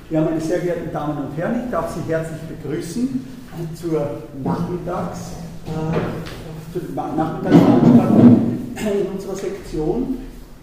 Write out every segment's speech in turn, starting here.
Ja, meine sehr geehrten Damen und Herren, ich darf Sie herzlich begrüßen zur Nachmittagsveranstaltung in unserer Sektion.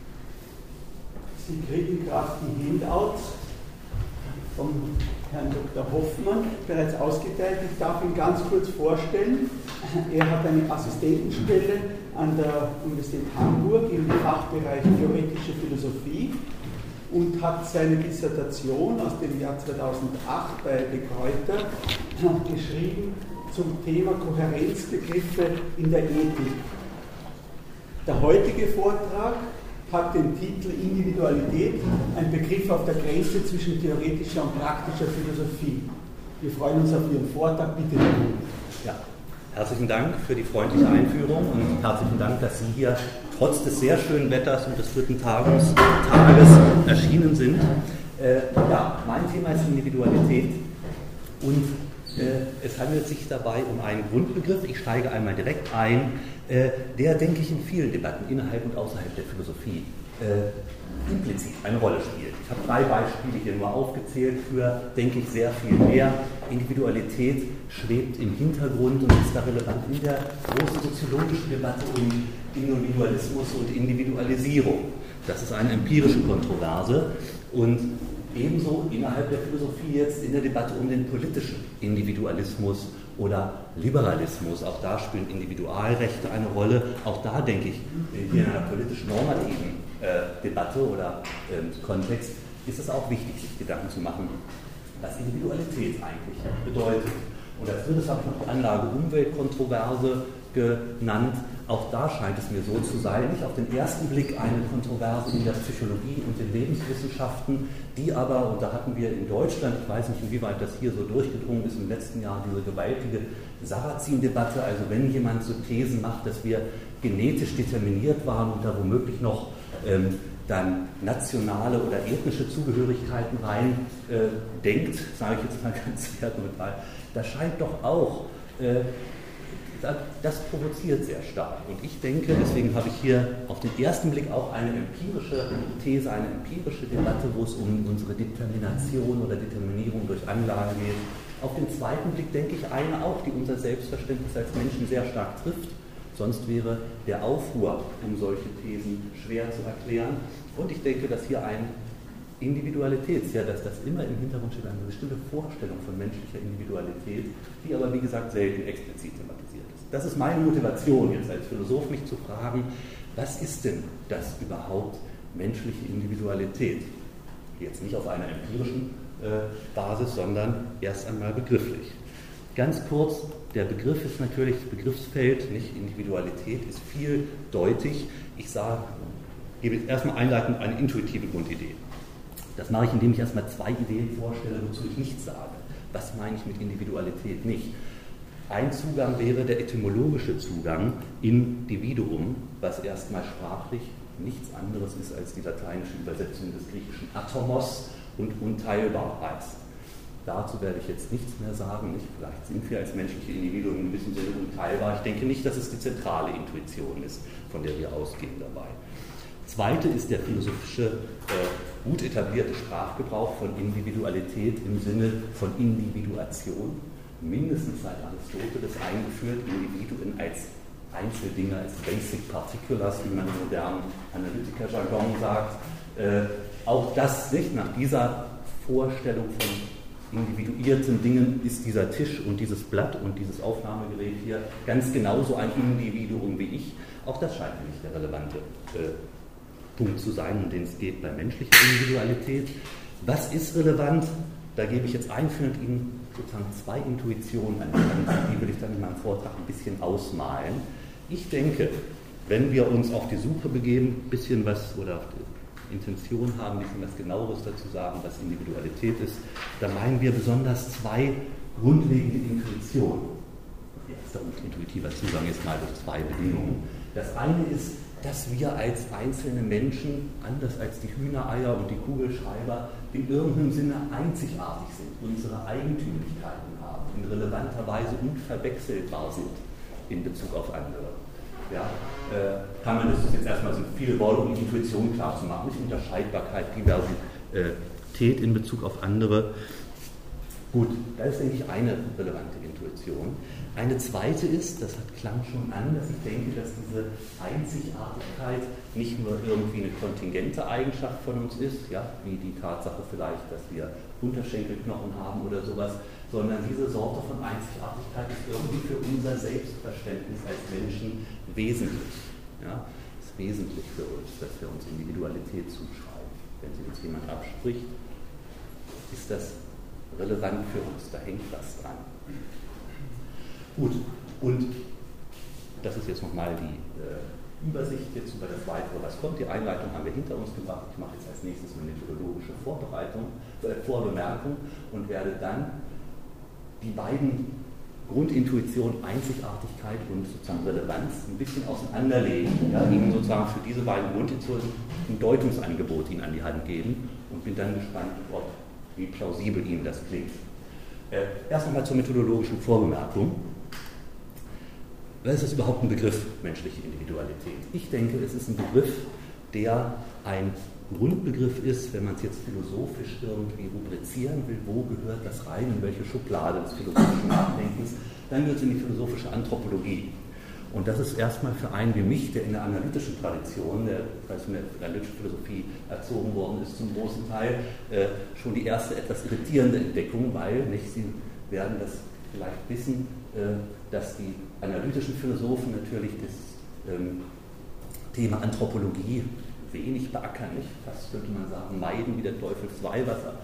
Sie kriegen gerade die Handouts vom Herrn Dr. Hoffmann bereits ausgeteilt. Ich darf ihn ganz kurz vorstellen. Er hat eine Assistentenstelle an der Universität Hamburg im Fachbereich Theoretische Philosophie und hat seine Dissertation aus dem Jahr 2008 bei De Gruyter geschrieben zum Thema Kohärenzbegriffe in der Ethik. Der heutige Vortrag hat den Titel Individualität, ein Begriff auf der Grenze zwischen theoretischer und praktischer Philosophie. Wir freuen uns auf Ihren Vortrag. Bitte. Ja, herzlichen Dank für die freundliche Einführung und herzlichen Dank, dass Sie hier trotz des sehr schönen Wetters und des 3. Tages erschienen sind. Ja, mein Thema ist Individualität und es handelt sich dabei um einen Grundbegriff. Ich steige einmal direkt ein, der, denke ich, in vielen Debatten innerhalb und außerhalb der Philosophie implizit eine Rolle spielt. Ich habe 3 Beispiele hier nur aufgezählt für, denke ich, sehr viel mehr. Individualität schwebt im Hintergrund und ist da relevant in der großen soziologischen Debatte um Individualismus und Individualisierung. Das ist eine empirische Kontroverse und ebenso innerhalb der Philosophie jetzt in der Debatte um den politischen Individualismus oder Liberalismus. Auch da spielen Individualrechte eine Rolle. Auch da denke ich, hier in einer politisch-normativen Debatte oder Kontext ist es auch wichtig, sich Gedanken zu machen, was Individualität eigentlich bedeutet. Und als drittes habe ich noch die Anlage-Umwelt-Kontroverse genannt. Auch da scheint es mir so zu sein, nicht auf den ersten Blick eine Kontroverse in der Psychologie und den Lebenswissenschaften, die aber, und da hatten wir in Deutschland, ich weiß nicht, inwieweit das hier so durchgedrungen ist, im letzten Jahr diese gewaltige Sarrazin-Debatte, also wenn jemand so Thesen macht, dass wir genetisch determiniert waren und da womöglich noch dann nationale oder ethnische Zugehörigkeiten rein denkt, sage ich jetzt mal ganz wertneutral, das scheint doch auch das provoziert sehr stark. Und ich denke, deswegen habe ich hier auf den ersten Blick auch eine empirische These, eine empirische Debatte, wo es um unsere Determination oder Determinierung durch Anlage geht. Auf den zweiten Blick denke ich eine auch, die unser Selbstverständnis als Menschen sehr stark trifft. Sonst wäre der Aufruhr um solche Thesen schwer zu erklären. Und ich denke, dass hier ein dass das immer im Hintergrund steht, eine bestimmte Vorstellung von menschlicher Individualität, die aber, wie gesagt, selten explizit thematisiert ist. Das ist meine Motivation, jetzt als Philosoph mich zu fragen, was ist denn das überhaupt menschliche Individualität? Jetzt nicht auf einer empirischen Basis, sondern erst einmal begrifflich. Ganz kurz, der Begriff ist natürlich, das Begriffsfeld, nicht Individualität, ist vieldeutig. Ich gebe jetzt erstmal einleitend eine intuitive Grundidee. Das mache ich, indem ich erstmal 2 Ideen vorstelle, wozu ich nichts sage. Was meine ich mit Individualität nicht? Ein Zugang wäre der etymologische Zugang, Individuum, was erstmal sprachlich nichts anderes ist als die lateinische Übersetzung des griechischen Atomos und unteilbar heißt. Dazu werde ich jetzt nichts mehr sagen. Vielleicht sind wir als menschliche Individuen in gewissem Sinne unteilbar. Ich denke nicht, dass es die zentrale Intuition ist, von der wir ausgehen dabei. Zweite ist der philosophische, gut etablierte Sprachgebrauch von Individualität im Sinne von Individuation, mindestens seit Aristoteles eingeführt, Individuen als Einzeldinger, als Basic Particulars, wie man im modernen Analytiker-Jargon sagt. Auch das nicht nach dieser Vorstellung von individuierten Dingen ist dieser Tisch und dieses Blatt und dieses Aufnahmegerät hier ganz genauso ein Individuum wie ich. Auch das scheint mir nicht der relevante Punkt zu sein, um den es geht bei menschlicher Individualität. Was ist relevant? Da gebe ich jetzt einführend Ihnen sozusagen 2 Intuitionen an die Hand, die will ich dann in meinem Vortrag ein bisschen ausmalen. Ich denke, wenn wir uns auf die Suche begeben, ein bisschen was oder auf die Intention haben, ein bisschen was Genaueres dazu sagen, was Individualität ist, dann meinen wir besonders 2 grundlegende Intuitionen. Erster und intuitiver Zugang ist mal durch 2 Bedingungen. Das eine ist, dass wir als einzelne Menschen, anders als die Hühnereier und die Kugelschreiber, in irgendeinem Sinne einzigartig sind, unsere Eigentümlichkeiten haben, in relevanter Weise unverwechselbar sind in Bezug auf andere. Ja, das ist jetzt erstmal so viele Worte, um die Intuition klar zu machen, nicht Unterscheidbarkeit, Identität in Bezug auf andere. Gut, das ist, denke ich, eine relevante Intuition. Eine zweite ist, das klang schon an, dass ich denke, dass diese Einzigartigkeit nicht nur irgendwie eine kontingente Eigenschaft von uns ist, ja, wie die Tatsache vielleicht, dass wir Unterschenkelknochen haben oder sowas, sondern diese Sorte von Einzigartigkeit ist irgendwie für unser Selbstverständnis als Menschen wesentlich. Ja, ist wesentlich für uns, dass wir uns Individualität zuschreiben. Wenn sie uns jemand abspricht, ist das relevant für uns, da hängt was dran. Gut, und das ist jetzt nochmal die Übersicht jetzt über das Weitere, was kommt. Die Einleitung haben wir hinter uns gebracht. Ich mache jetzt als nächstes eine methodologische Vorbemerkung und werde dann die beiden Grundintuitionen, Einzigartigkeit und sozusagen Relevanz ein bisschen auseinanderlegen, ja, Ihnen sozusagen für diese beiden Grundintuitionen ein Deutungsangebot Ihnen an die Hand geben und bin dann gespannt, wie plausibel Ihnen das klingt. Erst nochmal zur methodologischen Vorbemerkung. Was ist das überhaupt ein Begriff, menschliche Individualität? Ich denke, es ist ein Begriff, der ein Grundbegriff ist, wenn man es jetzt philosophisch irgendwie rubrizieren will, wo gehört das rein, in welche Schublade des philosophischen Nachdenkens, dann wird es in die philosophische Anthropologie. Und das ist erstmal für einen wie mich, der in der analytischen Tradition, der in der analytischen Philosophie erzogen worden ist zum großen Teil, schon die erste etwas irritierende Entdeckung, weil, nicht, Sie werden das vielleicht wissen, dass die analytischen Philosophen natürlich das Thema Anthropologie wenig beackern, nicht? Fast könnte man sagen, meiden wie der Teufel das Weihwasser.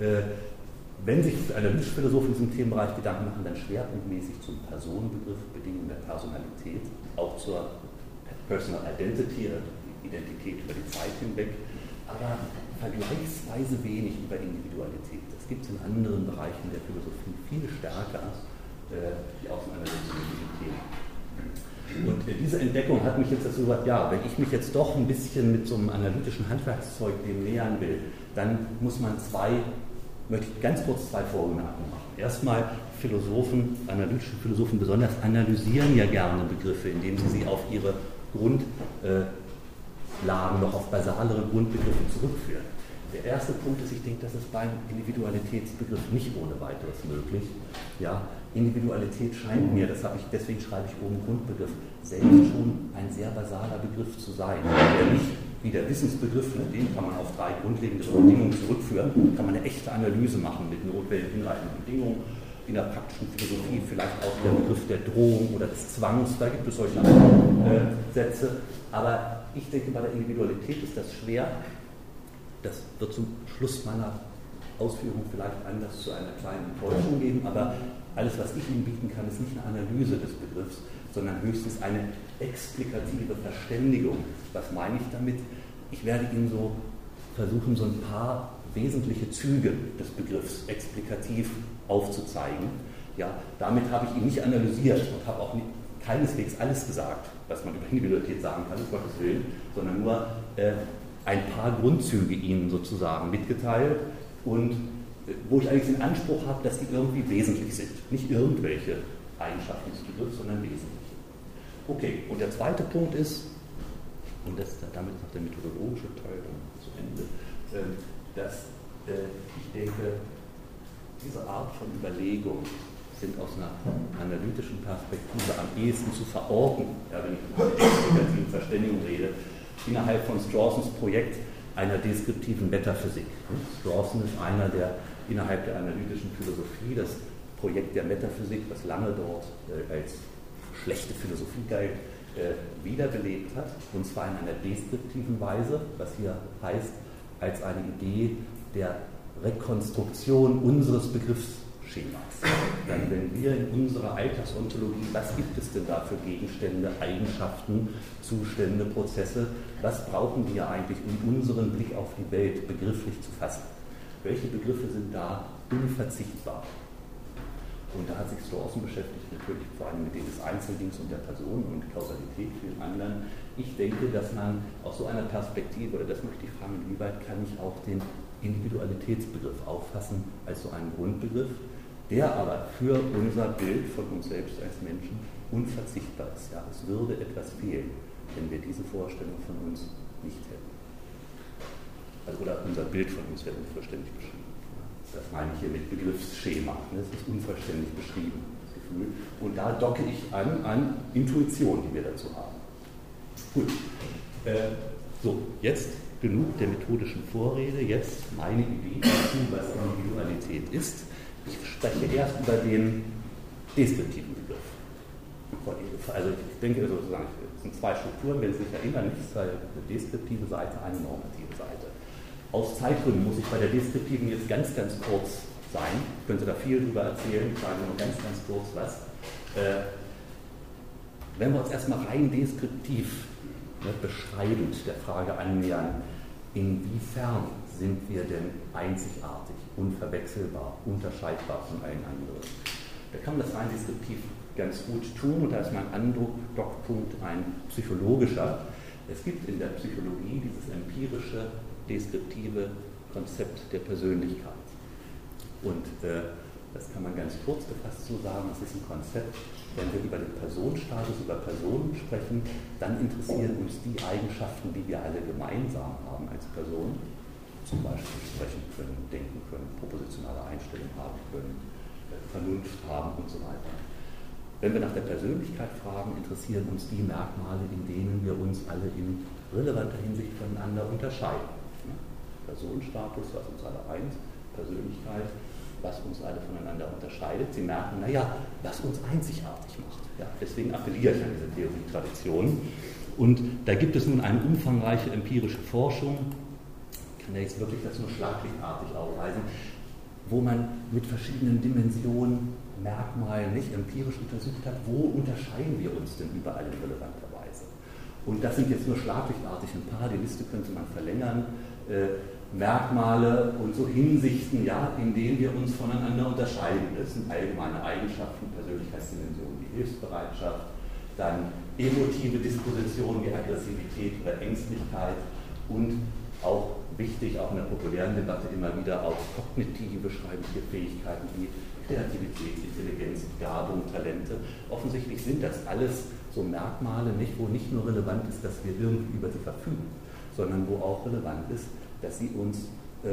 Wenn sich analytische Philosophen in diesem Themenbereich Gedanken machen, dann schwerpunktmäßig zum Personenbegriff, Bedingungen der Personalität, auch zur Personal Identity, Identität über die Zeit hinweg, aber vergleichsweise wenig über Individualität. Das gibt es in anderen Bereichen der Philosophie viel stärker, die Auseinandersetzung mit diesen Themen. Und diese Entdeckung hat mich jetzt dazu gesagt, ja, wenn ich mich jetzt doch ein bisschen mit so einem analytischen Handwerkszeug dem nähern will, dann möchte ich ganz kurz zwei Vorbemerkungen machen. Erstmal, analytische Philosophen besonders, analysieren ja gerne Begriffe, indem sie auf ihre Grundlagen, noch auf basalere Grundbegriffe zurückführen. Der erste Punkt ist, ich denke, das ist beim Individualitätsbegriff nicht ohne weiteres möglich. Ja, Individualität scheint mir, deswegen schreibe ich oben Grundbegriff, selbst schon ein sehr basaler Begriff zu sein, der nicht wie der Wissensbegriff, den kann man auf 3 grundlegende Bedingungen zurückführen, kann man eine echte Analyse machen mit notwendigen hinreichenden Bedingungen. In der praktischen Philosophie vielleicht auch der Begriff der Drohung oder des Zwangs, da gibt es solche Sätze. Aber ich denke, bei der Individualität ist das schwer. Das wird zum Schluss meiner Ausführung vielleicht Anlass zu einer kleinen Enttäuschung geben, aber alles, was ich Ihnen bieten kann, ist nicht eine Analyse des Begriffs, sondern höchstens eine explikative Verständigung. Was meine ich damit? Ich werde Ihnen so versuchen, so ein paar wesentliche Züge des Begriffs explikativ aufzuzeigen. Ja, damit habe ich ihn nicht analysiert und habe auch keineswegs alles gesagt, was man über Individualität sagen kann, um Gottes Willen, sondern nur ein paar Grundzüge Ihnen sozusagen mitgeteilt und wo ich eigentlich den Anspruch habe, dass die irgendwie wesentlich sind. Nicht irgendwelche Eigenschaften des Begriffs, sondern wesentliche. Okay, und der zweite Punkt ist, und damit ist auch der methodologische Teil zu Ende, dass ich denke, diese Art von Überlegung sind aus einer analytischen Perspektive am ehesten zu verorten, ja, wenn ich von einer explikativen Verständigung rede, innerhalb von Strawsons Projekt einer deskriptiven Metaphysik. Strawson ist einer, der innerhalb der analytischen Philosophie das Projekt der Metaphysik, das lange dort als schlechte Philosophie galt, wiederbelebt hat, und zwar in einer deskriptiven Weise, was hier heißt, als eine Idee der Rekonstruktion unseres Begriffsschemas. Dann, wenn wir in unserer Alltagsontologie, was gibt es denn da für Gegenstände, Eigenschaften, Zustände, Prozesse, was brauchen wir eigentlich, um unseren Blick auf die Welt begrifflich zu fassen? Welche Begriffe sind da unverzichtbar? Und da hat sich Strawson beschäftigt, natürlich vor allem mit dem des Einzeldings und der Person und Kausalität, vielen anderen. Ich denke, dass man aus so einer Perspektive, oder das möchte ich fragen, inwieweit kann ich auch den Individualitätsbegriff auffassen als so einen Grundbegriff, der aber für unser Bild von uns selbst als Menschen unverzichtbar ist. Ja, es würde etwas fehlen, wenn wir diese Vorstellung von uns nicht hätten. Also, oder unser Bild von uns wird unvollständig beschrieben. Das meine ich hier mit Begriffsschema. Das ist unvollständig beschrieben, das Gefühl. Und da docke ich an Intuition, die wir dazu haben. Gut. So, jetzt genug der methodischen Vorrede. Jetzt meine Idee dazu, was Individualität ist. Ich spreche erst über den deskriptiven Begriff. Also ich denke sozusagen, es sind zwei Strukturen, wenn Sie sich erinnern, nicht eine deskriptive Seite, eine normative Seite. Aus Zeitgründen muss ich bei der deskriptiven jetzt ganz, ganz kurz sein. Ich könnte da viel drüber erzählen, ich sage nur ganz, ganz kurz was. Wenn wir uns erstmal rein deskriptiv beschreibend der Frage annähern, inwiefern sind wir denn einzigartig, unverwechselbar, unterscheidbar von allen anderen? Da kann man das rein deskriptiv ganz gut tun und da ist mein Andockpunkt ein psychologischer. Es gibt in der Psychologie dieses empirische, deskriptive Konzept der Persönlichkeit. Und das kann man ganz kurz gefasst so sagen, es ist ein Konzept, wenn wir über den Personenstatus, über Personen sprechen, dann interessieren uns die Eigenschaften, die wir alle gemeinsam haben als Person, zum Beispiel sprechen können, denken können, propositionale Einstellung haben können, Vernunft haben und so weiter. Wenn wir nach der Persönlichkeit fragen, interessieren uns die Merkmale, in denen wir uns alle in relevanter Hinsicht voneinander unterscheiden. Personenstatus, was uns alle eint, Persönlichkeit, was uns alle voneinander unterscheidet. Sie merken, naja, was uns einzigartig macht. Ja, deswegen appelliere ich an diese Theorietradition. Und da gibt es nun eine umfangreiche empirische Forschung, ich kann ja jetzt wirklich das nur schlaglichtartig aufweisen, wo man mit verschiedenen Dimensionen, Merkmalen nicht empirisch untersucht hat, wo unterscheiden wir uns denn überall in relevanter Weise. Und das sind jetzt nur schlaglichtartig ein paar, die Liste könnte man verlängern, Merkmale und so Hinsichten, ja, in denen wir uns voneinander unterscheiden. Das sind allgemeine Eigenschaften, Persönlichkeitsdimensionen, die Hilfsbereitschaft, dann emotive Dispositionen wie Aggressivität oder Ängstlichkeit und auch wichtig, auch in der populären Debatte immer wieder auch kognitive, schreibe ich hier, Fähigkeiten wie Kreativität, Intelligenz, Begabung, Talente. Offensichtlich sind das alles so Merkmale, nicht, wo nicht nur relevant ist, dass wir irgendwie über sie verfügen, sondern wo auch relevant ist, dass wir uns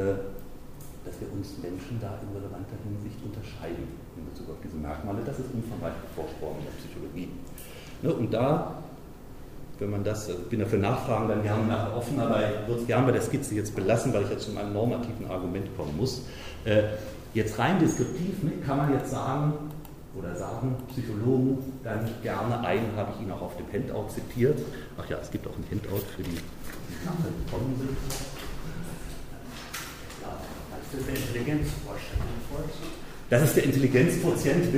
Menschen da in relevanter Hinsicht unterscheiden in Bezug auf diese Merkmale. Das ist umfangreich erforscht worden in der Psychologie. Ne, und da, wenn man das, ich bin dafür nachfragen, dann gerne nachher offen, aber ich würde es gerne bei der Skizze jetzt belassen, weil ich jetzt zu meinem normativen Argument kommen muss. Jetzt rein deskriptiv kann man jetzt sagen, Psychologen, dann gerne einen habe ich Ihnen auch auf dem Handout zitiert. Ach ja, es gibt auch ein Handout für die nachher gekommen sind. Das ist der Intelligenzquotient. Das ist der Intelligenzquotient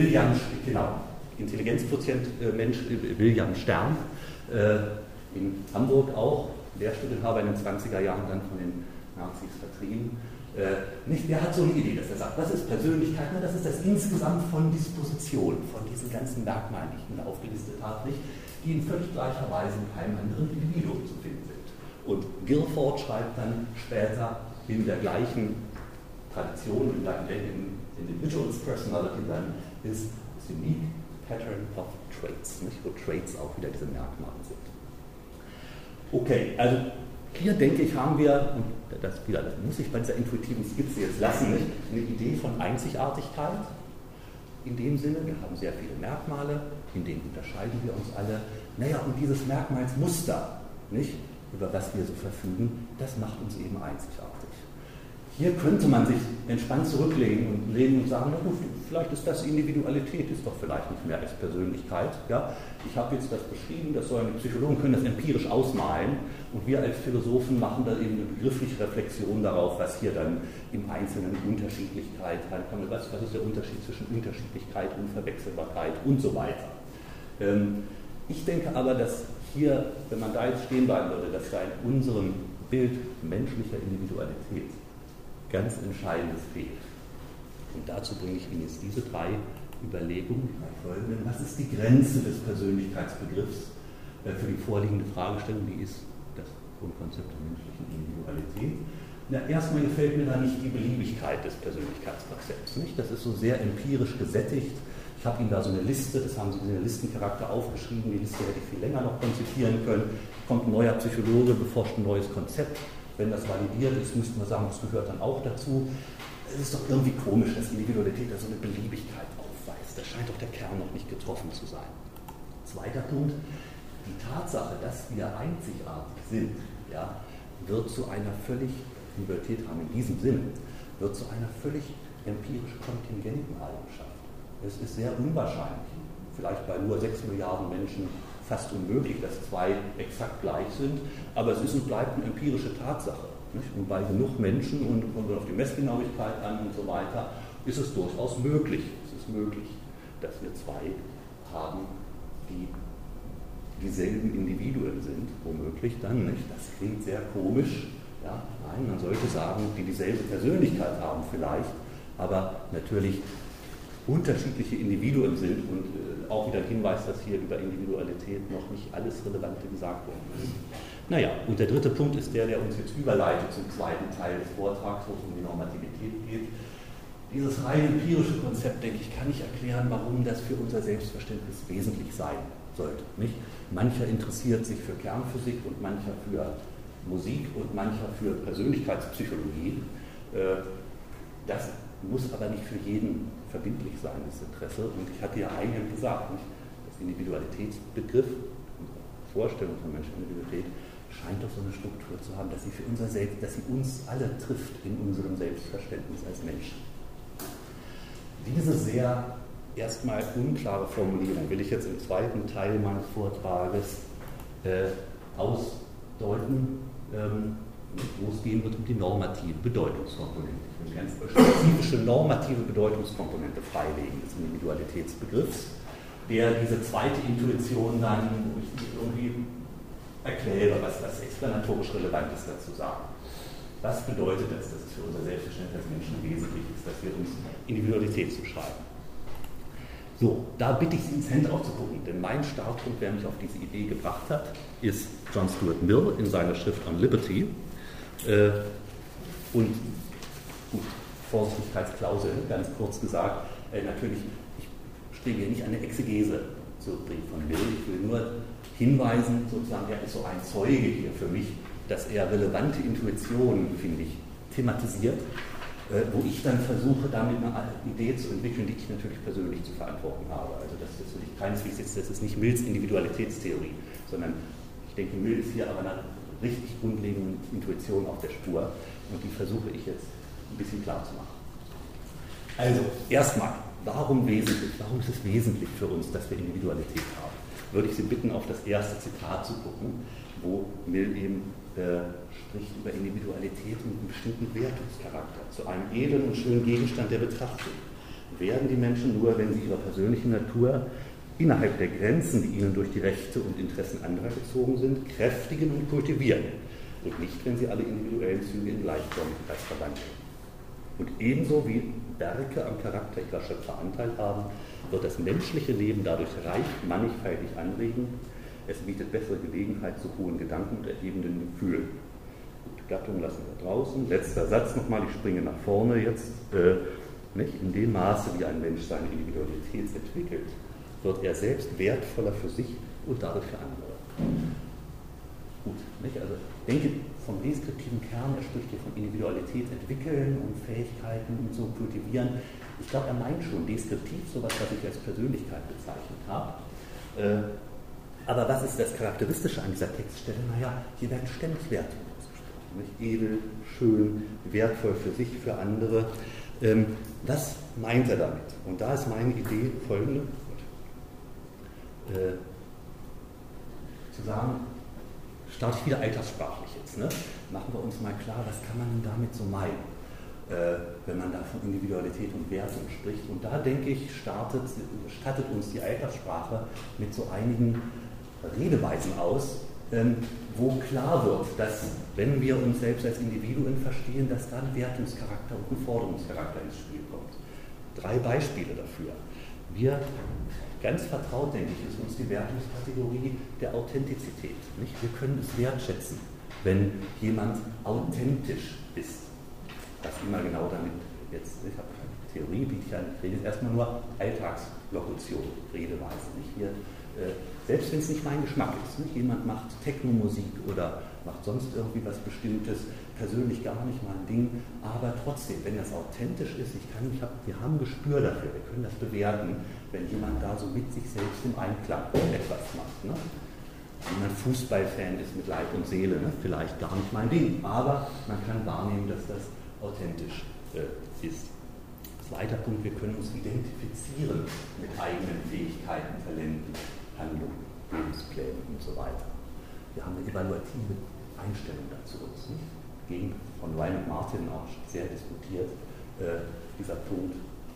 William Stern, in Hamburg auch, Lehrstudienhaber in den 20er Jahren dann von den Nazis vertrieben. Der hat so eine Idee, dass er sagt, was ist Persönlichkeit? Na, das ist das Insgesamt von Disposition, von diesen ganzen Merkmalen, die ich Ihnen aufgelistet habe, nicht, die in völlig gleicher Weise in keinem anderen Individuum zu finden sind. Und Guilford schreibt dann später in der gleichen Tradition, in der Individual's Personality dann ist das unique pattern of traits, nicht? Wo Traits auch wieder diese Merkmale sind. Okay, also hier denke ich, haben wir, und das muss ich bei dieser intuitiven Skizze jetzt lassen, nicht? Eine Idee von Einzigartigkeit. In dem Sinne, wir haben sehr viele Merkmale, in denen unterscheiden wir uns alle. Naja, und dieses Merkmalsmuster, nicht, über was wir so verfügen, das macht uns eben einzigartig. Hier könnte man sich entspannt zurücklehnen und sagen, na gut, vielleicht ist das Individualität, ist doch vielleicht nicht mehr als Persönlichkeit. Ja? Ich habe jetzt das beschrieben, die Psychologen können das empirisch ausmalen und wir als Philosophen machen da eben eine begriffliche Reflexion darauf, was hier dann im Einzelnen Unterschiedlichkeit hat. Was ist der Unterschied zwischen Unterschiedlichkeit, Unverwechselbarkeit und so weiter. Ich denke aber, dass hier, wenn man da jetzt stehen bleiben würde, dass da in unserem Bild menschlicher Individualität ganz Entscheidendes fehlt. Und dazu bringe ich Ihnen jetzt diese drei Überlegungen, die drei folgenden. Was ist die Grenze des Persönlichkeitsbegriffs für die vorliegende Fragestellung? Wie ist das Grundkonzept der menschlichen Individualität? Na, erstmal gefällt mir da nicht die Beliebigkeit des Persönlichkeitskonzepts. Nicht? Das ist so sehr empirisch gesättigt. Ich habe Ihnen da so eine Liste, das haben Sie in den Listencharakter aufgeschrieben, die Liste hätte ich viel länger noch konzipieren können. Kommt ein neuer Psychologe, beforscht ein neues Konzept, Wenn das validiert ist, müssten wir sagen, das gehört dann auch dazu. Es ist doch irgendwie komisch, dass Individualität da so eine Beliebigkeit aufweist. Da scheint doch der Kern noch nicht getroffen zu sein. Zweiter Punkt, die Tatsache, dass wir einzigartig sind, ja, wird zu einer völlig, Individualität haben in diesem Sinne, wird zu einer völlig empirisch kontingenten Eigenschaft. Es ist sehr unwahrscheinlich, vielleicht bei nur 6 Milliarden Menschen fast unmöglich, dass zwei exakt gleich sind, aber es ist und bleibt eine empirische Tatsache. Nicht? Und bei genug Menschen und auf die Messgenauigkeit an und so weiter, ist es durchaus möglich. Es ist möglich, dass wir zwei haben, die dieselben Individuen sind, womöglich dann nicht. Das klingt sehr komisch. Ja? Nein, man sollte sagen, die dieselbe Persönlichkeit haben vielleicht, aber natürlich unterschiedliche Individuen sind und auch wieder ein Hinweis, dass hier über Individualität noch nicht alles Relevante gesagt worden ist. Naja, und der dritte Punkt ist der uns jetzt überleitet zum zweiten Teil des Vortrags, wo es um die Normativität geht. Dieses rein empirische Konzept, denke ich, kann nicht erklären, warum das für unser Selbstverständnis wesentlich sein sollte. Nicht? Mancher interessiert sich für Kernphysik und mancher für Musik und mancher für Persönlichkeitspsychologie. Das muss aber nicht für jeden verbindlich sein, das Interesse. Und ich hatte ja eingangs gesagt, nicht? Das Individualitätsbegriff, unsere Vorstellung von Menschenindividualität, scheint doch so eine Struktur zu haben, dass sie für unser Selbst, dass sie uns alle trifft in unserem Selbstverständnis als Menschen. Diese sehr erstmal unklare Formulierung will ich jetzt im zweiten Teil meines Vortrages ausdeuten, wo es gehen wird um die normative Bedeutungskomponente. Ich will eine ganz spezifische normative Bedeutungskomponente freilegen des Individualitätsbegriffs, der diese zweite Intuition dann, wo ich irgendwie erkläre, was explanatorisch relevant ist, dazu sagen. Was bedeutet das, dass es für unser Selbstverständnis als Menschen wesentlich ist, dass wir uns Individualität zuschreiben? So, da bitte ich Sie ins Handout zu gucken, denn mein Startpunkt, wer mich auf diese Idee gebracht hat, ist John Stuart Mill in seiner Schrift On Liberty. Und gut, Vorsichtigkeitsklausel, ganz kurz gesagt, natürlich, ich strebe hier nicht eine Exegese zu Brief von Mill, ich will nur hinweisen, sozusagen, er ist so ein Zeuge hier für mich, dass er relevante Intuitionen, finde ich, thematisiert, wo ich dann versuche, damit eine Idee zu entwickeln, die ich natürlich persönlich zu verantworten habe. Also das ist natürlich keineswegs jetzt, das ist nicht Mills Individualitätstheorie, sondern ich denke, Mill ist hier aber eine richtig grundlegende Intuition auf der Spur und die versuche ich jetzt ein bisschen klar zu machen. Also, erstmal, warum wesentlich? Warum ist es wesentlich für uns, dass wir Individualität haben? Würde ich Sie bitten, auf das erste Zitat zu gucken, wo Mill eben spricht über Individualität und einen bestimmten Wertungscharakter. Zu einem edlen und schönen Gegenstand der Betrachtung werden die Menschen nur, wenn sie ihrer persönlichen Natur innerhalb der Grenzen, die ihnen durch die Rechte und Interessen anderer gezogen sind, kräftigen und kultivieren und nicht, wenn sie alle individuellen Züge in Gleichförmigkeit verwandeln. Und ebenso wie Werke am Charakter ihrer Schöpfer Anteil haben, wird das menschliche Leben dadurch reich mannigfaltig anregen. Es bietet bessere Gelegenheit zu hohen Gedanken und erhebenden Gefühlen. Gut, Gattung lassen wir draußen. Letzter Satz nochmal, ich springe nach vorne jetzt. Nicht? In dem Maße, wie ein Mensch seine Individualität entwickelt, wird er selbst wertvoller für sich und dadurch für andere. Gut, nicht? Also ich denke, vom deskriptiven Kern, er spricht hier von Individualität entwickeln und Fähigkeiten und so kultivieren. Ich glaube, er meint schon deskriptiv sowas, was ich als Persönlichkeit bezeichnet habe. Aber was ist das Charakteristische an dieser Textstelle? Naja, hier werden ständig Wertungen ausgesprochen. Nicht? Edel, schön, wertvoll für sich, für andere. Was meint er damit? Und da ist meine Idee folgende. Zu sagen, starte ich wieder alltagssprachlich jetzt. Ne? Machen wir uns mal klar, was kann man denn damit so meinen, wenn man da von Individualität und Wertung spricht. Und da, denke ich, stattet uns die Alltagssprache mit so einigen Redeweisen aus, wo klar wird, dass, wenn wir uns selbst als Individuen verstehen, dass da ein Wertungscharakter und ein Forderungscharakter ins Spiel kommt. 3 Beispiele dafür. Ganz vertraut, denke ich, ist uns die Wertungskategorie der Authentizität. Nicht? Wir können es wertschätzen, wenn jemand authentisch ist, was immer genau damit jetzt, ich habe eine Theorie, biete ich an, ich rede jetzt erstmal nur Alltagslokution, Redeweise. Nicht? Hier, selbst wenn es nicht mein Geschmack ist, nicht? Jemand macht Techno-Musik oder macht sonst irgendwie was Bestimmtes, persönlich gar nicht mein Ding, aber trotzdem, wenn das authentisch ist, wir haben ein Gespür dafür, wir können das bewerten, wenn jemand da so mit sich selbst im Einklang etwas macht. Ne? Wenn man Fußballfan ist mit Leib und Seele, ne? Vielleicht gar nicht mein Ding, aber man kann wahrnehmen, dass das authentisch ist. Zweiter Punkt, wir können uns identifizieren mit eigenen Fähigkeiten, Talenten, Handlungen, Lebensplänen und so weiter. Wir haben eine evaluative Einstellung dazu. Von Ryan und Martin auch sehr diskutiert, dieser Punkt.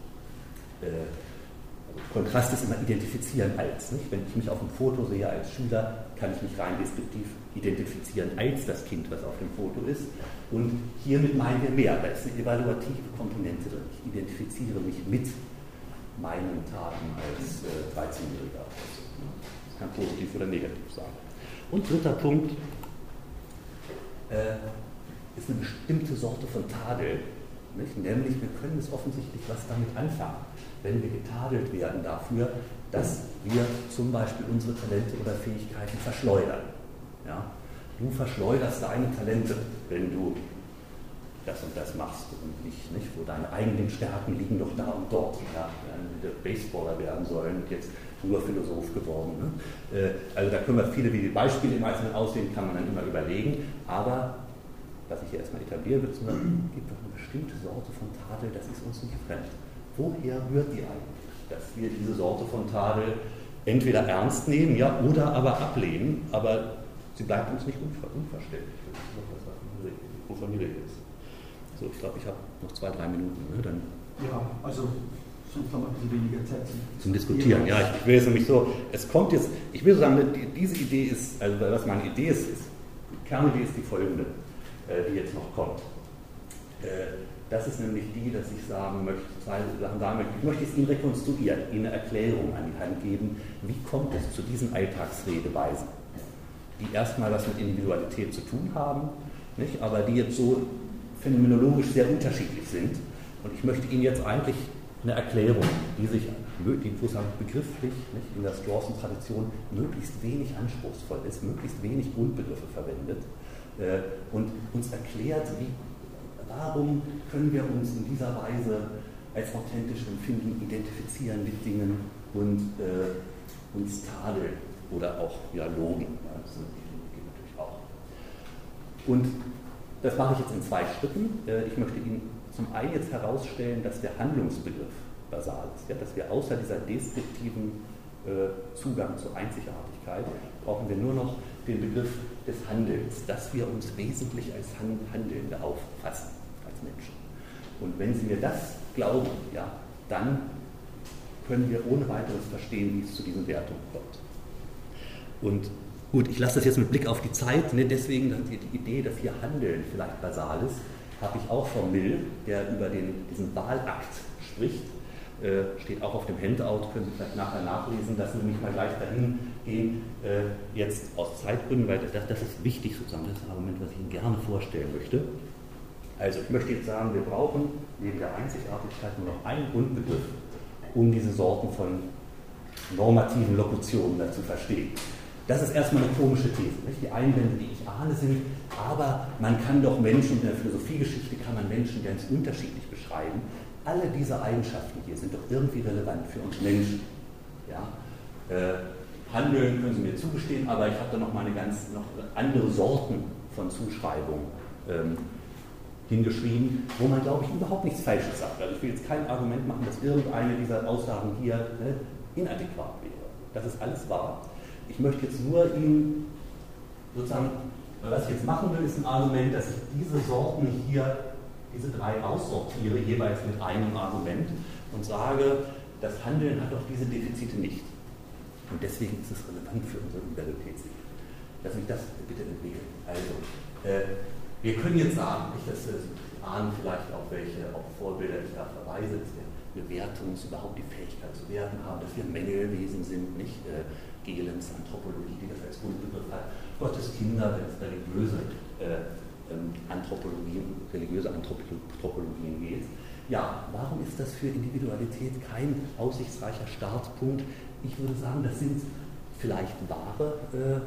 Kontrast ist immer identifizieren als. Nicht? Wenn ich mich auf dem Foto sehe als Schüler, kann ich mich rein deskriptiv identifizieren als das Kind, was auf dem Foto ist. Und hiermit meinen wir mehr, da ist eine evaluative Komponente drin. Ich identifiziere mich mit meinen Taten als 13-Jähriger. Das kann positiv oder negativ sein. Und dritter Punkt ist eine bestimmte Sorte von Tadel. Nicht? Nämlich, wir können es offensichtlich was damit anfangen, wenn wir getadelt werden dafür, dass wir zum Beispiel unsere Talente oder Fähigkeiten verschleudern. Ja? Du verschleuderst deine Talente, wenn du das und das machst und nicht, wo deine eigenen Stärken liegen doch da und dort. Ja? Wir hätten Baseballer werden sollen und jetzt nur Philosoph geworden. Ne? Also da können wir viele wie die Beispiele im Einzelnen aussehen, kann man dann immer überlegen, aber was ich hier erstmal etablieren will, es gibt doch eine bestimmte Sorte von Tadel, das ist uns nicht fremd. Woher rührt die eigentlich? Dass wir diese Sorte von Tadel entweder ernst nehmen, ja, oder aber ablehnen, aber sie bleibt uns nicht unverständlich. Das ist noch das, wovon die Rede ist. So, ich glaube, ich habe noch 2-3 Minuten. Ne? Dann ja, also sonst haben wir ein bisschen weniger Zeit zum Diskutieren. Ja, ich will es nämlich so, es kommt jetzt, ich will so sagen, diese Idee ist, also was meine Idee ist, die Kernidee ist die folgende, die jetzt noch kommt. Das ist nämlich die, dass ich sagen möchte, zwei Sachen sagen möchte. Ich möchte es Ihnen rekonstruieren, Ihnen eine Erklärung an die Hand geben, wie kommt es zu diesen Alltagsredeweisen, die erstmal was mit Individualität zu tun haben, nicht? Aber die jetzt so phänomenologisch sehr unterschiedlich sind. Und ich möchte Ihnen jetzt eigentlich eine Erklärung, die sozusagen begrifflich, nicht, in der Strawson-Tradition möglichst wenig anspruchsvoll ist, möglichst wenig Grundbegriffe verwendet und uns erklärt, warum können wir uns in dieser Weise als authentisch empfinden, identifizieren mit Dingen und uns tadeln oder auch ja, loben. Ja, das geht natürlich auch. Und das mache ich jetzt in 2 Schritten. Ich möchte Ihnen zum einen jetzt herausstellen, dass der Handlungsbegriff basal ist, ja, dass wir außer dieser deskriptiven Zugang zur Einzigartigkeit brauchen wir nur noch den Begriff des Handelns, dass wir uns wesentlich als Handelnde auffassen, als Menschen. Und wenn Sie mir das glauben, ja, dann können wir ohne weiteres verstehen, wie es zu diesen Wertungen kommt. Und gut, ich lasse das jetzt mit Blick auf die Zeit, ne, deswegen die Idee, dass hier Handeln vielleicht basal ist, habe ich auch von Mill, der über diesen Wahlakt spricht, steht auch auf dem Handout, können Sie vielleicht nachher nachlesen, lassen Sie mich mal gleich dahin gehen, jetzt aus Zeitgründen, weil das ist wichtig sozusagen, das ist ein Argument, was ich Ihnen gerne vorstellen möchte. Also ich möchte jetzt sagen, wir brauchen neben der Einzigartigkeit nur noch einen Grundbegriff, um diese Sorten von normativen Lokutionen zu verstehen. Das ist erstmal eine komische These. Nicht? Die Einwände, die ich ahne, sind, aber man kann doch Menschen, in der Philosophiegeschichte kann man Menschen ganz unterschiedlich beschreiben. Alle diese Eigenschaften hier sind doch irgendwie relevant für uns Menschen. Ja? Handeln können Sie mir zugestehen, aber ich habe da noch andere Sorten von Zuschreibungen hingeschrieben, wo man, glaube ich, überhaupt nichts Falsches sagt. Also ich will jetzt kein Argument machen, dass irgendeine dieser Aussagen hier inadäquat wäre. Das ist alles wahr. Ich möchte jetzt nur Ihnen sozusagen, was ich jetzt machen will, ist ein Argument, dass ich diese Sorten hier, diese 3 aussortiere, jeweils mit einem Argument und sage, das Handeln hat doch diese Defizite nicht. Und deswegen ist es relevant für unsere Identitätssicht. Lass mich das bitte entwickeln. Also, wir können jetzt sagen, dass Sie ahnen vielleicht auch, welche Vorbilder ich da verweise, dass wir Bewertungs überhaupt die Fähigkeit zu werten haben, dass wir Mängelwesen sind, nicht Gehlens Anthropologie, die das als Grundbegriff hat, Gottes Kinder, wenn es religiöse Anthropologien geht. Ja, warum ist das für Individualität kein aussichtsreicher Startpunkt? Ich würde sagen, das sind vielleicht wahre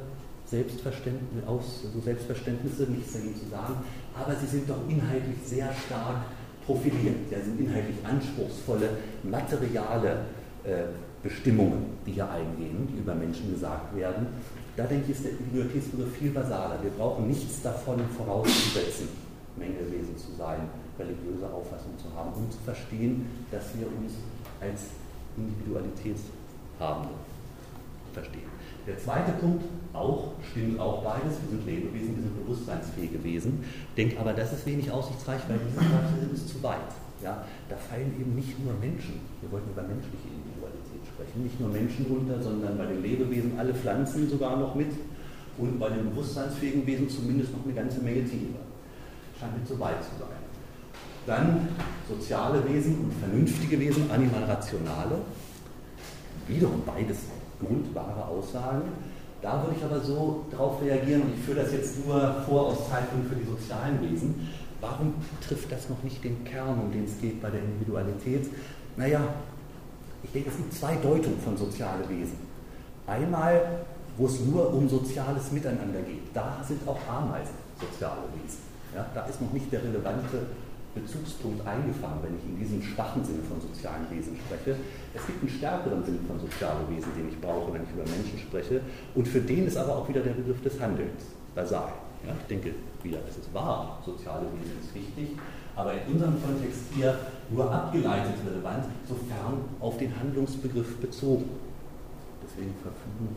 Selbstverständnisse, nichts dagegen zu sagen, aber sie sind doch inhaltlich sehr stark profiliert. Ja, sind inhaltlich anspruchsvolle, materiale Bestimmungen, die hier eingehen, die über Menschen gesagt werden. Da denke ich, ist der Individualitätsbegriff viel basaler. Wir brauchen nichts davon vorauszusetzen, Mängelwesen zu sein, religiöse Auffassung zu haben, um zu verstehen, dass wir uns als Individualitätshabende verstehen. Der zweite Punkt, stimmt auch beides, wir sind Lebewesen, wir sind bewusstseinsfähige Wesen, denke aber, das ist wenig aussichtsreich, weil diese Charakteristik ist zu weit. Ja? Da fallen eben nicht nur Menschen, wir wollten über menschliche Individualität sprechen, nicht nur Menschen runter, sondern bei den Lebewesen alle Pflanzen sogar noch mit und bei den bewusstseinsfähigen Wesen zumindest noch eine ganze Menge Tiere. Scheint mir zu weit zu sein. Dann soziale Wesen und vernünftige Wesen, animal-rationale, wiederum beides grundwahre Aussagen. Da würde ich aber so darauf reagieren, und ich führe das jetzt nur vor aus Zeitgründen für die sozialen Wesen, warum trifft das noch nicht den Kern, um den es geht bei der Individualität? Naja, ich denke, es gibt zwei Deutungen von sozialen Wesen. Einmal, wo es nur um soziales Miteinander geht. Da sind auch Ameisen soziale Wesen. Ja, da ist noch nicht der relevante Bezugspunkt eingefangen, wenn ich in diesem schwachen Sinne von sozialen Wesen spreche. Es gibt einen stärkeren Sinn von sozialen Wesen, den ich brauche, wenn ich über Menschen spreche. Und für den ist aber auch wieder der Begriff des Handelns basal. Ja, ich denke wieder, es ist wahr, soziale Wesen ist wichtig, aber in unserem Kontext hier nur abgeleitet relevant, sofern auf den Handlungsbegriff bezogen. Deswegen verfügen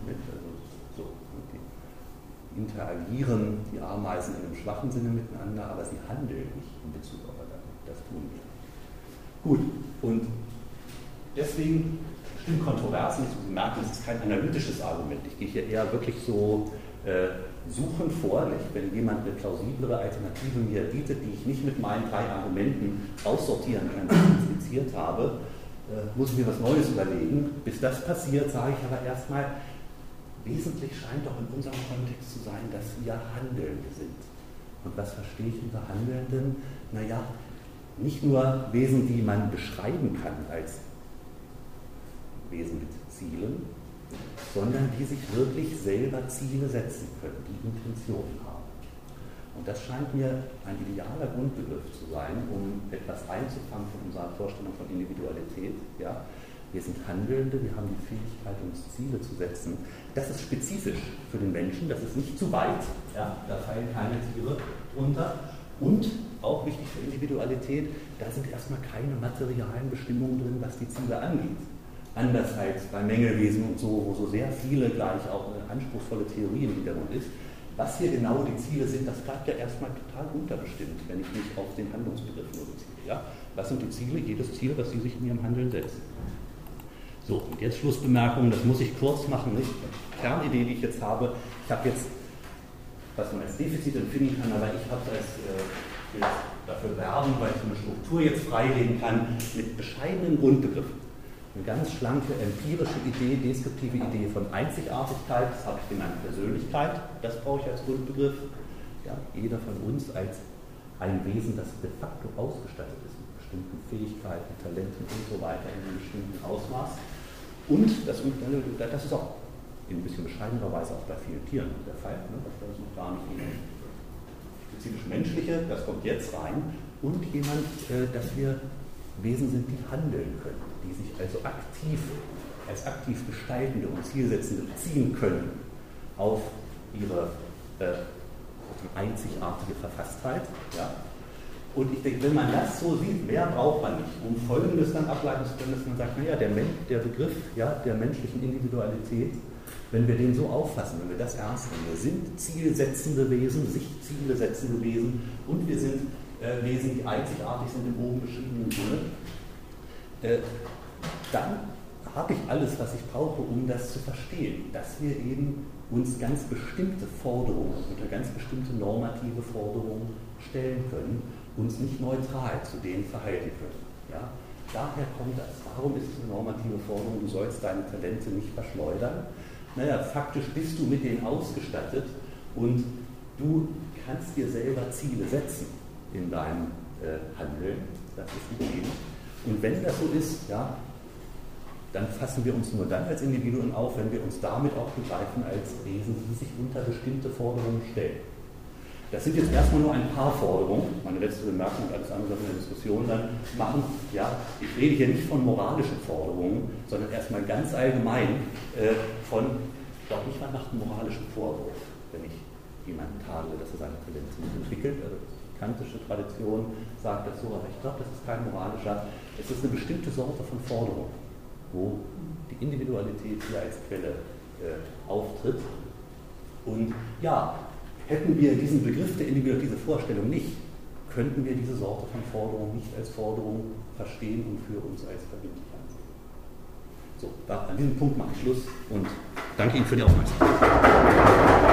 die interagieren die Ameisen in einem schwachen Sinne miteinander, aber sie handeln nicht in Bezug aufeinander. Das tun wir. Gut, und deswegen stimmt kontrovers nicht. Sie merken, es ist kein analytisches Argument. Ich gehe hier eher wirklich so suchend vor. Nicht? Wenn jemand eine plausiblere Alternative mir bietet, die ich nicht mit meinen 3 Argumenten aussortieren kann, die ich skizziert habe, muss ich mir was Neues überlegen. Bis das passiert, sage ich aber erstmal, wesentlich scheint doch in unserem Kontext zu sein, dass wir Handelnde sind. Und was verstehe ich unter Handelnden? Naja, nicht nur Wesen, die man beschreiben kann als Wesen mit Zielen, sondern die sich wirklich selber Ziele setzen können, die Intentionen haben. Und das scheint mir ein idealer Grundbegriff zu sein, um etwas einzufangen von unserer Vorstellung von Individualität. Ja? Wir sind Handelnde, wir haben die Fähigkeit, uns Ziele zu setzen. Das ist spezifisch für den Menschen, das ist nicht zu weit, ja? Da fallen keine Tiere drunter. Und auch wichtig für Individualität, da sind erstmal keine materialen Bestimmungen drin, was die Ziele angeht. Anders als bei Mängelwesen und so, wo so sehr viele gleich auch eine anspruchsvolle Theorie im Hintergrund ist. Was hier genau die Ziele sind, das bleibt ja erstmal total unterbestimmt, wenn ich mich auf den Handlungsbegriff nur beziehe. Ja? Was sind die Ziele? Jedes Ziel, das Sie sich in Ihrem Handeln setzen. So, und jetzt Schlussbemerkung, das muss ich kurz machen. Nicht? Die Kernidee, die ich jetzt habe, ich habe jetzt, was man als Defizit empfinden kann, aber ich habe es dafür werben, weil ich eine Struktur jetzt freilegen kann, mit bescheidenen Grundbegriffen. Eine ganz schlanke empirische Idee, deskriptive Idee von Einzigartigkeit, das habe ich genannt Persönlichkeit, das brauche ich als Grundbegriff. Ja, jeder von uns als ein Wesen, das de facto ausgestattet ist mit bestimmten Fähigkeiten, Talenten und so weiter in einem bestimmten Ausmaß. Und das ist auch in ein bisschen bescheidener Weise auch bei vielen Tieren der Fall. Ne? Das ist noch gar nicht spezifisch menschliche, das kommt jetzt rein. Und jemand, dass wir Wesen sind, die handeln können, die sich also als aktiv gestaltende und zielsetzende beziehen können auf ihre einzigartige Verfasstheit. Ja? Und ich denke, wenn man das so sieht, mehr braucht man nicht, um Folgendes dann ableiten zu können, dass man sagt, naja, der Begriff der menschlichen Individualität, wenn wir den so auffassen, wenn wir das ernst nehmen, wir sind zielsetzende Wesen, sich Ziele setzende Wesen und wir sind Wesen, die einzigartig sind im oben beschriebenen Sinne, dann habe ich alles, was ich brauche, um das zu verstehen, dass wir eben uns ganz bestimmte Forderungen, unter ganz bestimmte normative Forderungen stellen können, uns nicht neutral zu denen verhalten können. Ja? Daher kommt das. Warum ist es eine normative Forderung, du sollst deine Talente nicht verschleudern? Naja, faktisch bist du mit denen ausgestattet und du kannst dir selber Ziele setzen in deinem Handeln. Das ist gegeben. Und wenn das so ist, ja, dann fassen wir uns nur dann als Individuen auf, wenn wir uns damit auch begreifen als Wesen, die sich unter bestimmte Forderungen stellen. Das sind jetzt erstmal nur ein paar Forderungen, meine letzte Bemerkung und alles andere in der Diskussion dann machen. Ja, ich rede hier nicht von moralischen Forderungen, sondern erstmal ganz allgemein von, ich glaube nicht, man macht einen moralischen Vorwurf, wenn ich jemanden tadele, dass er seine Tendenz nicht entwickelt. Also die kantische Tradition sagt das so, aber ich glaube, das ist kein moralischer, es ist eine bestimmte Sorte von Forderung, wo die Individualität hier als Quelle auftritt. Und ja, hätten wir diesen Begriff der Individualität, diese Vorstellung nicht, könnten wir diese Sorte von Forderung nicht als Forderung verstehen und für uns als verbindlich ansehen. So, an diesem Punkt mache ich Schluss und danke Ihnen für die Aufmerksamkeit.